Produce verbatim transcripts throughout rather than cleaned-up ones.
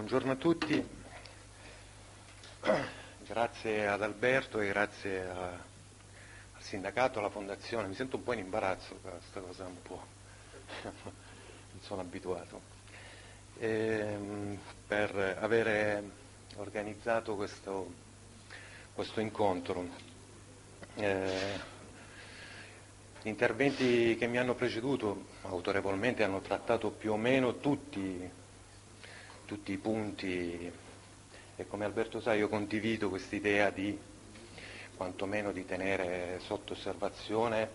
Buongiorno a tutti, grazie ad Alberto e grazie a, al sindacato, alla fondazione. Mi sento un po' in imbarazzo per questa cosa, un po', non sono abituato, e, per avere organizzato questo, questo incontro. Eh, Gli interventi che mi hanno preceduto autorevolmente hanno trattato più o meno tutti, tutti i punti e, come Alberto sa, io condivido quest'idea di quantomeno di tenere sotto osservazione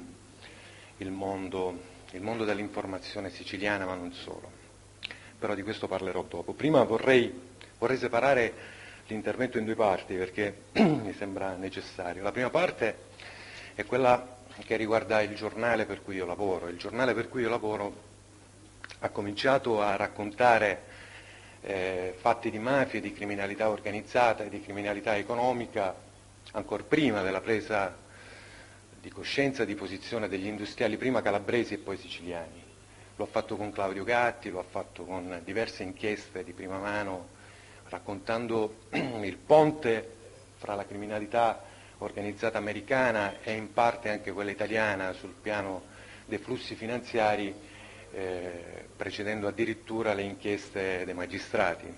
il mondo, il mondo dell'informazione siciliana, ma non solo. Però di questo parlerò dopo. Prima vorrei, vorrei separare l'intervento in due parti perché mi sembra necessario. La prima parte è quella che riguarda il giornale per cui io lavoro. Il giornale per cui io lavoro ha cominciato a raccontare eh, fatti di mafia, di criminalità organizzata e di criminalità economica ancor prima della presa di coscienza, di posizione degli industriali, prima calabresi e poi siciliani. Lo ha fatto con Claudio Gatti, lo ha fatto con diverse inchieste di prima mano, raccontando il ponte fra la criminalità organizzata americana e in parte anche quella italiana sul piano dei flussi finanziari, eh, precedendo addirittura le inchieste dei magistrati.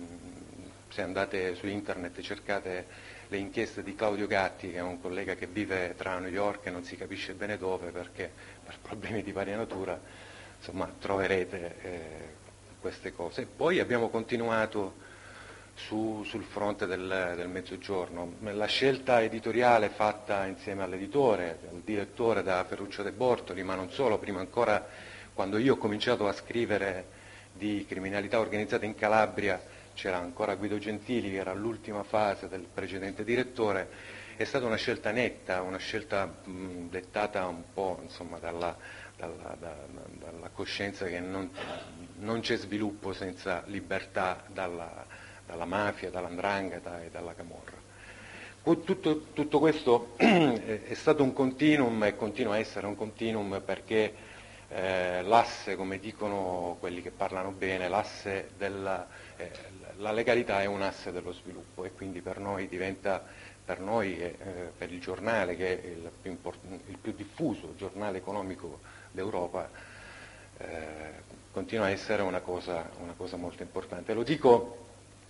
Se andate su internet cercate le inchieste di Claudio Gatti, che è un collega che vive tra New York e non si capisce bene dove perché per problemi di varia natura, insomma troverete eh, queste cose. Poi abbiamo continuato Su, sul fronte del, del Mezzogiorno. La scelta editoriale fatta insieme all'editore, al direttore da Ferruccio De Bortoli, ma non solo, prima ancora quando io ho cominciato a scrivere di criminalità organizzata in Calabria, c'era ancora Guido Gentili, che era all'ultima fase del precedente direttore, è stata una scelta netta, una scelta mh, dettata un po' insomma, dalla, dalla, da, dalla coscienza che non, non c'è sviluppo senza libertà dalla dalla mafia, dall'andrangheta e dalla camorra. Tutto, tutto questo è stato un continuum e continua a essere un continuum perché eh, l'asse, come dicono quelli che parlano bene, l'asse della eh, la legalità è un asse dello sviluppo e quindi per noi diventa, per noi e eh, per il giornale che è il più, import- il più diffuso giornale economico d'Europa, eh, continua a essere una cosa, una cosa molto importante. Lo dico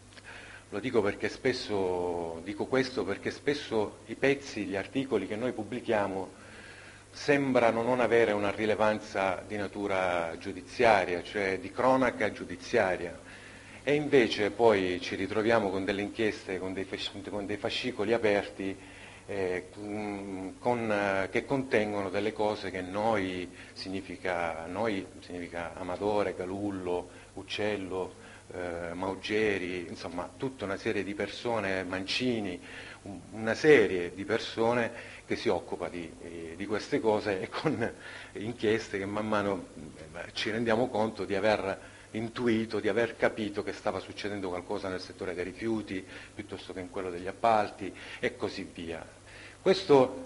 Lo dico perché spesso, dico questo perché spesso i pezzi, gli articoli che noi pubblichiamo sembrano non avere una rilevanza di natura giudiziaria, cioè di cronaca giudiziaria, e invece poi ci ritroviamo con delle inchieste, con dei, con dei fascicoli aperti eh, con, eh, che contengono delle cose che noi significa, noi significa Amadore, Galullo, Uccello, Eh, Maugeri, insomma tutta una serie di persone, Mancini, un, una serie di persone che si occupa di, eh, di queste cose e con inchieste che man mano eh, ci rendiamo conto di aver intuito, di aver capito che stava succedendo qualcosa nel settore dei rifiuti piuttosto che in quello degli appalti e così via. Questo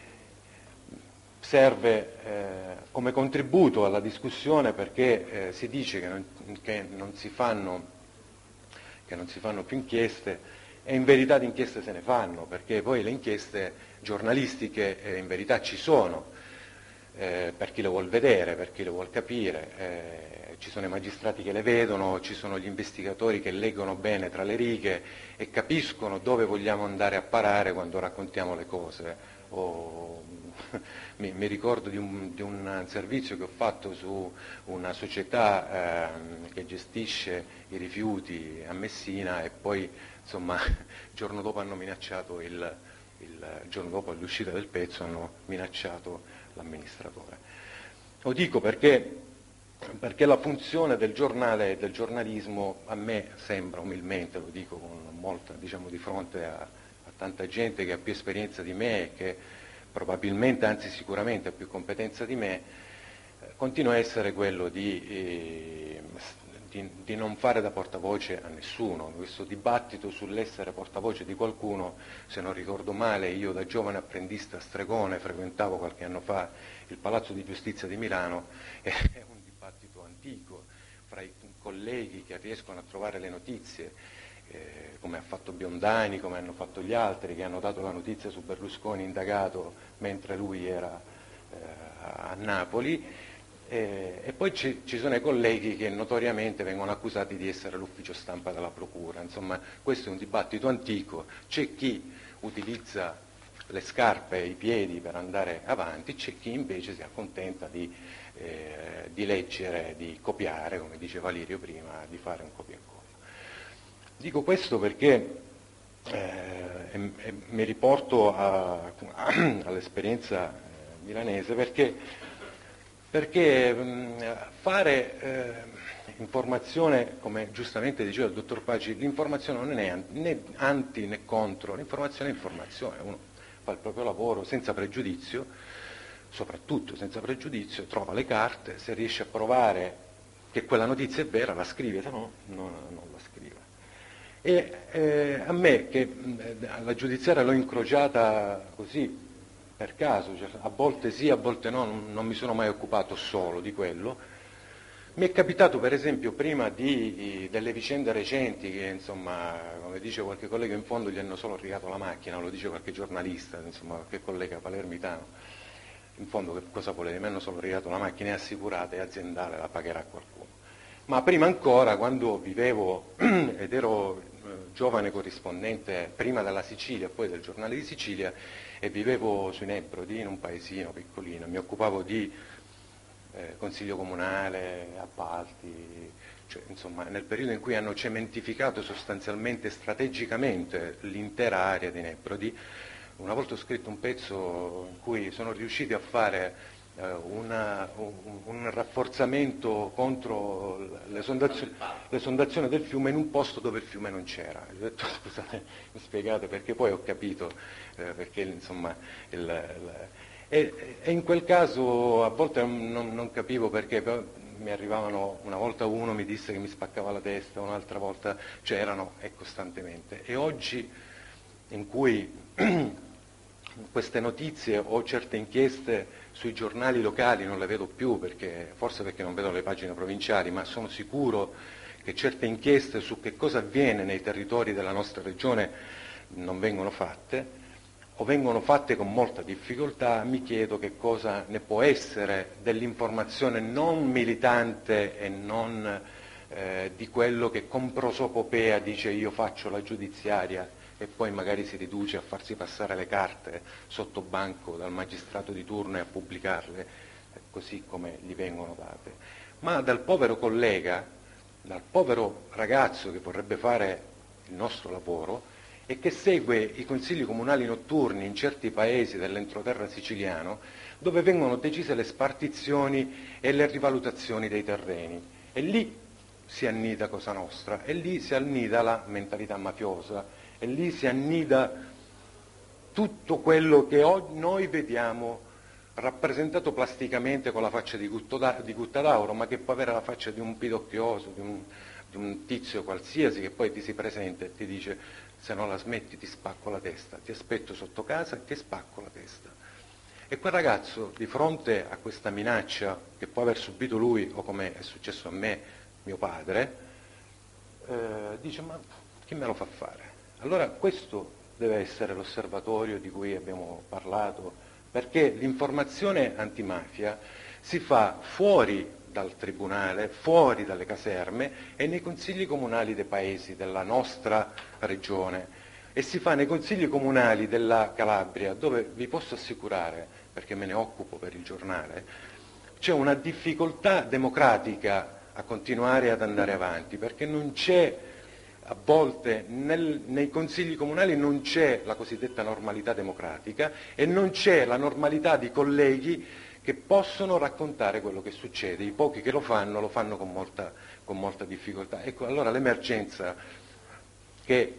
serve eh, come contributo alla discussione perché eh, si dice che non, che, non si fanno, che non si fanno più inchieste e in verità di inchieste se ne fanno, perché poi le inchieste giornalistiche eh, in verità ci sono, eh, per chi le vuol vedere, per chi le vuol capire, eh, ci sono i magistrati che le vedono, ci sono gli investigatori che leggono bene tra le righe e capiscono dove vogliamo andare a parare quando raccontiamo le cose. O, mi, mi ricordo di un, di un servizio che ho fatto su una società eh, che gestisce i rifiuti a Messina e poi insomma il giorno dopo hanno minacciato il, il giorno dopo l'uscita del pezzo hanno minacciato l'amministratore. Lo dico perché, perché la funzione del giornale e del giornalismo a me sembra, umilmente lo dico con molta, diciamo, di fronte a, a tanta gente che ha più esperienza di me e che probabilmente, anzi sicuramente ha più competenza di me, eh, continua a essere quello di, eh, di, di non fare da portavoce a nessuno. Questo dibattito sull'essere portavoce di qualcuno, se non ricordo male, io da giovane apprendista stregone frequentavo qualche anno fa il Palazzo di Giustizia di Milano, è un dibattito antico fra i colleghi che riescono a trovare le notizie, eh, come ha fatto Biondani, come hanno fatto gli altri, che hanno dato la notizia su Berlusconi indagato mentre lui era eh, a Napoli, eh, e poi ci, ci sono i colleghi che notoriamente vengono accusati di essere l'ufficio stampa della procura. Insomma, questo è un dibattito antico, c'è chi utilizza le scarpe e i piedi per andare avanti, c'è chi invece si accontenta di, eh, di leggere, di copiare, come diceva Lirio prima, di fare un copia e incolla. Dico questo perché eh, e, e mi riporto a, a, all'esperienza eh, milanese, perché, perché mh, fare eh, informazione, come giustamente diceva il dottor Paggi, l'informazione non è né anti né contro, l'informazione è informazione, uno fa il proprio lavoro senza pregiudizio, soprattutto senza pregiudizio, trova le carte, se riesce a provare che quella notizia è vera la scrive, se no non, non la scrive. E eh, a me, che eh, alla giudiziaria l'ho incrociata così per caso, cioè, a volte sì, a volte no, non, non mi sono mai occupato solo di quello, mi è capitato per esempio prima di, di, delle vicende recenti che, insomma, come dice qualche collega, in fondo gli hanno solo rigato la macchina, lo dice qualche giornalista, insomma, qualche collega palermitano, in fondo che cosa volete, mi hanno solo rigato la macchina, è assicurata, è aziendale, la pagherà qualcuno. Ma prima ancora, quando vivevo ed ero eh, giovane corrispondente prima della Sicilia, poi del Giornale di Sicilia, e vivevo sui Nebrodi, in un paesino piccolino, mi occupavo di eh, consiglio comunale, appalti, cioè, insomma, nel periodo in cui hanno cementificato sostanzialmente, strategicamente, l'intera area di Nebrodi. Una volta ho scritto un pezzo in cui sono riusciti a fare Una, un, un rafforzamento contro l'esondazione, l'esondazione del fiume in un posto dove il fiume non c'era. Ho detto, scusate, mi spiegate, perché poi ho capito eh, perché, insomma, il, il, e, e in quel caso a volte non, non capivo perché, però mi arrivavano, una volta uno mi disse che mi spaccava la testa, un'altra volta c'erano, e costantemente. E oggi, in cui queste notizie o certe inchieste sui giornali locali non le vedo più, perché, forse perché non vedo le pagine provinciali, ma sono sicuro che certe inchieste su che cosa avviene nei territori della nostra regione non vengono fatte, o vengono fatte con molta difficoltà. Mi chiedo che cosa ne può essere dell'informazione non militante e non eh, di quello che con prosopopea dice io faccio la giudiziaria e poi magari si riduce a farsi passare le carte sotto banco dal magistrato di turno e a pubblicarle così come gli vengono date. Ma dal povero collega, dal povero ragazzo che vorrebbe fare il nostro lavoro e che segue i consigli comunali notturni in certi paesi dell'entroterra siciliano, dove vengono decise le spartizioni e le rivalutazioni dei terreni, e lì si annida Cosa Nostra, e lì si annida la mentalità mafiosa, e lì si annida tutto quello che oggi noi vediamo rappresentato plasticamente con la faccia di Guttadauro, ma che può avere la faccia di un pidocchioso, di un, di un tizio qualsiasi che poi ti si presenta e ti dice se non la smetti ti spacco la testa, ti aspetto sotto casa e ti spacco la testa. E quel ragazzo, di fronte a questa minaccia che può aver subito lui, o come è successo a me, mio padre, eh, dice ma chi me lo fa fare? Allora questo deve essere l'osservatorio di cui abbiamo parlato, perché l'informazione antimafia si fa fuori dal tribunale, fuori dalle caserme e nei consigli comunali dei paesi della nostra regione, e si fa nei consigli comunali della Calabria, dove vi posso assicurare, perché me ne occupo per il giornale, c'è una difficoltà democratica a continuare ad andare avanti, perché non c'è, a volte nel, nei consigli comunali non c'è la cosiddetta normalità democratica e non c'è la normalità di colleghi che possono raccontare quello che succede. I pochi che lo fanno lo fanno con molta, con molta difficoltà. Ecco, allora l'emergenza che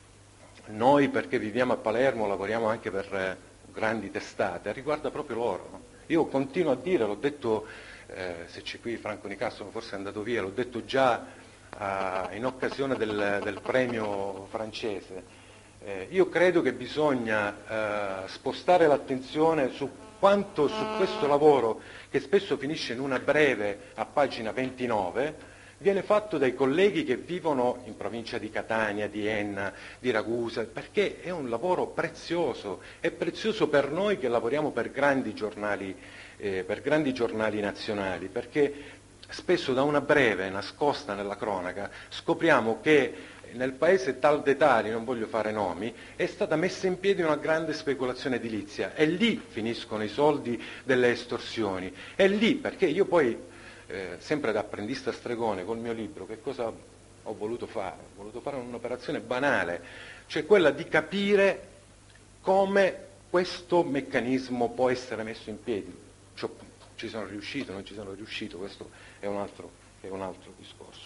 noi, perché viviamo a Palermo, lavoriamo anche per eh, grandi testate, riguarda proprio loro. No? Io continuo a dire, l'ho detto, eh, se c'è qui Franco Nicastro, forse è andato via, l'ho detto già Uh, in occasione del, del premio francese, eh, io credo che bisogna uh, spostare l'attenzione su quanto su questo lavoro, che spesso finisce in una breve a pagina ventinove, viene fatto dai colleghi che vivono in provincia di Catania, di Enna, di Ragusa, perché è un lavoro prezioso, è prezioso per noi che lavoriamo per grandi giornali, eh, per grandi giornali nazionali, perché spesso da una breve nascosta nella cronaca scopriamo che nel paese tal dei tali, non voglio fare nomi, è stata messa in piedi una grande speculazione edilizia e lì finiscono i soldi delle estorsioni, è lì perché io poi Eh, sempre da apprendista stregone col mio libro, che cosa ho voluto fare? Ho voluto fare un'operazione banale, cioè quella di capire come questo meccanismo può essere messo in piedi. Cioè, ci sono riuscito, non ci sono riuscito, questo è un altro, è un altro discorso.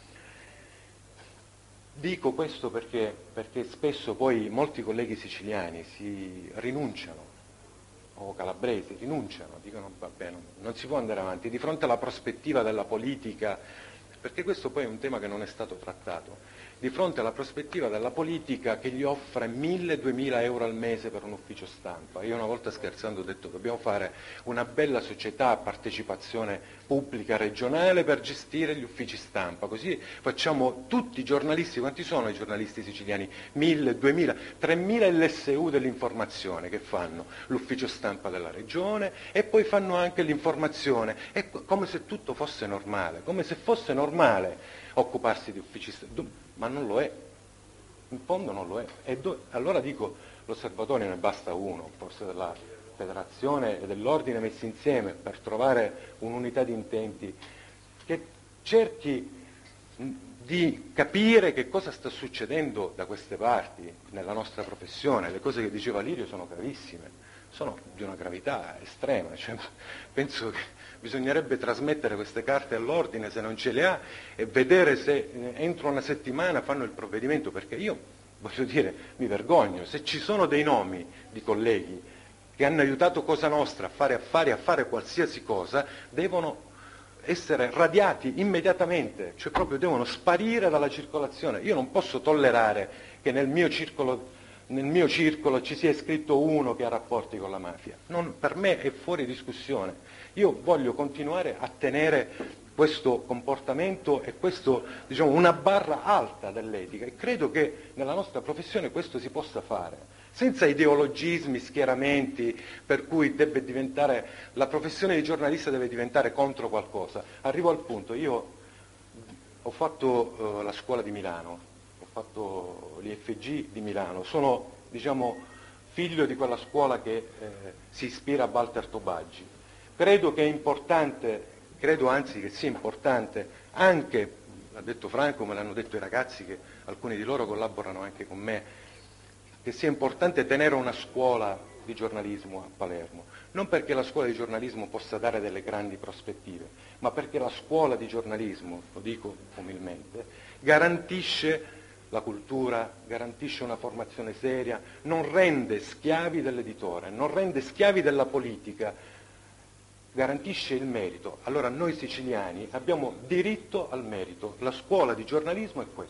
Dico questo perché, perché spesso poi molti colleghi siciliani si rinunciano o calabresi rinunciano, dicono vabbè, non, non si può andare avanti di fronte alla prospettiva della politica, perché questo poi è un tema che non è stato trattato, di fronte alla prospettiva della politica che gli offre mille, duemila euro al mese per un ufficio stampa. Io una volta scherzando ho detto dobbiamo fare una bella società a partecipazione pubblica regionale per gestire gli uffici stampa, così facciamo tutti i giornalisti, quanti sono i giornalisti siciliani? Mille, duemila, tremila L S U dell'informazione che fanno l'ufficio stampa della regione e poi fanno anche l'informazione, è come se tutto fosse normale, come se fosse normale occuparsi di uffici stampa, ma non lo è, in fondo non lo è. E do, allora dico, l'osservatorio ne basta uno, forse della federazione e dell'ordine messi insieme per trovare un'unità di intenti che cerchi di capire che cosa sta succedendo da queste parti nella nostra professione. Le cose che diceva Lirio sono gravissime, sono di una gravità estrema, cioè, penso che bisognerebbe trasmettere queste carte all'ordine se non ce le ha e vedere se entro una settimana fanno il provvedimento, perché io, voglio dire, mi vergogno, se ci sono dei nomi di colleghi che hanno aiutato Cosa Nostra a fare affari, a fare qualsiasi cosa, devono essere radiati immediatamente, cioè proprio devono sparire dalla circolazione. Io non posso tollerare che nel mio circolo nel mio circolo ci sia iscritto uno che ha rapporti con la mafia. Non, per me è fuori discussione. Io voglio continuare a tenere questo comportamento e questo, diciamo, una barra alta dell'etica e credo che nella nostra professione questo si possa fare, senza ideologismi, schieramenti, per cui deve diventare, la professione di giornalista deve diventare contro qualcosa. Arrivo al punto, io ho fatto uh, la scuola di Milano, ho fatto l'I F G di Milano, sono, diciamo, figlio di quella scuola che eh, si ispira a Walter Tobaggi. Credo che è importante, credo anzi che sia importante anche, l'ha detto Franco, me l'hanno detto i ragazzi, che alcuni di loro collaborano anche con me, che sia importante tenere una scuola di giornalismo a Palermo, non perché la scuola di giornalismo possa dare delle grandi prospettive, ma perché la scuola di giornalismo, lo dico umilmente, garantisce la cultura, garantisce una formazione seria, non rende schiavi dell'editore, non rende schiavi della politica, garantisce il merito. Allora noi siciliani abbiamo diritto al merito, la scuola di giornalismo è questa.